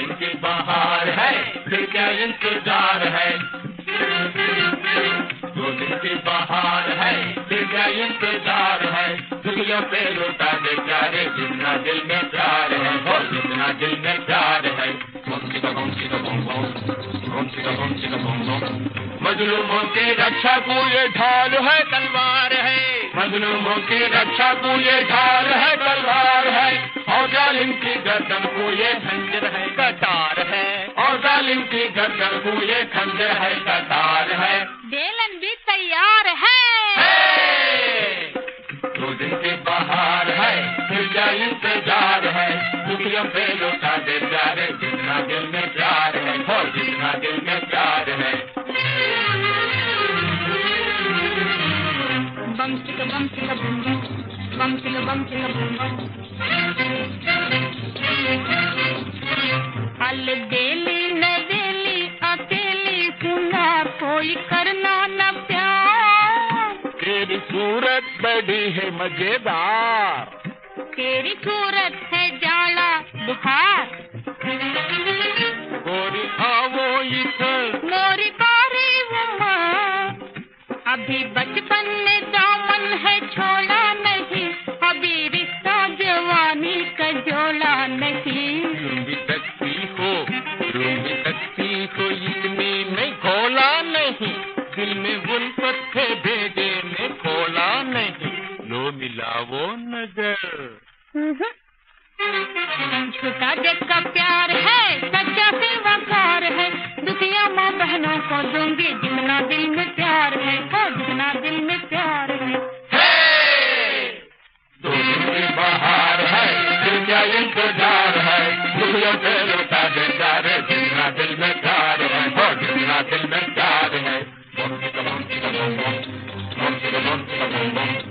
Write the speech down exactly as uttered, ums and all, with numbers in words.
दिन की बहार है, फिर क्या इंतजार है। दो दिन की बहार है, फिर क्या इंतजार है। दुनिया पे लौटा दे प्यारे, जितना दिल में प्यार है, और जितना दिल में प्यार है। मजलूमों की रक्षा को ये ढाल है, तलवार है। मजलूमों की रक्षा को ये ढाल है, तलवार है। और जालिम की गर्दन को ये खंजर है, कटार है। और जालिम की गर्दन को ये खंजर है, कटार है। बेलन भी तैयार है। दो दिन की बहार है, फिर क्या इंतजार है। दुनिया पे लौटा दे प्यारे, जितना दिल में प्यार है, और जितना दिल में प्यार है। बम चिका बम चिका बम बम, बम चिका बम चिका बम बम। हल देली न देली अकेली, सुना कोई करना न प्यार। तेरी सूरत बड़ी है मजेदार, तेरी सूरत है जाला बुखार। गोरी आवो इधर, मोरी बारी उमर, अभी बचपन में दामन है छोड़ा नहीं, अभी रिश्ता जवानी का जोड़ा नहीं। लूंगी तकती हो, लूंगी तकती हो, इसमें मैं खोला नहीं। दिल में उल्फत थे भेजे में खोला नहीं। लो मिलावो नजर। झूठा देख का प्यार है, सच्चा से वकार है। दुखिया माँ बहनों को दूंगी, जितना दिल में प्यार है, और जितना दिल में प्यार है। दो दिन की बहार है, फिर क्या इंतजार है। दुखियों पे लौटा दे प्यारे, जितना दिल में प्यार है, और जितना दिल में प्यार है। बम चिका बम चिका बम बम, बम चिका बम चिका बम बम।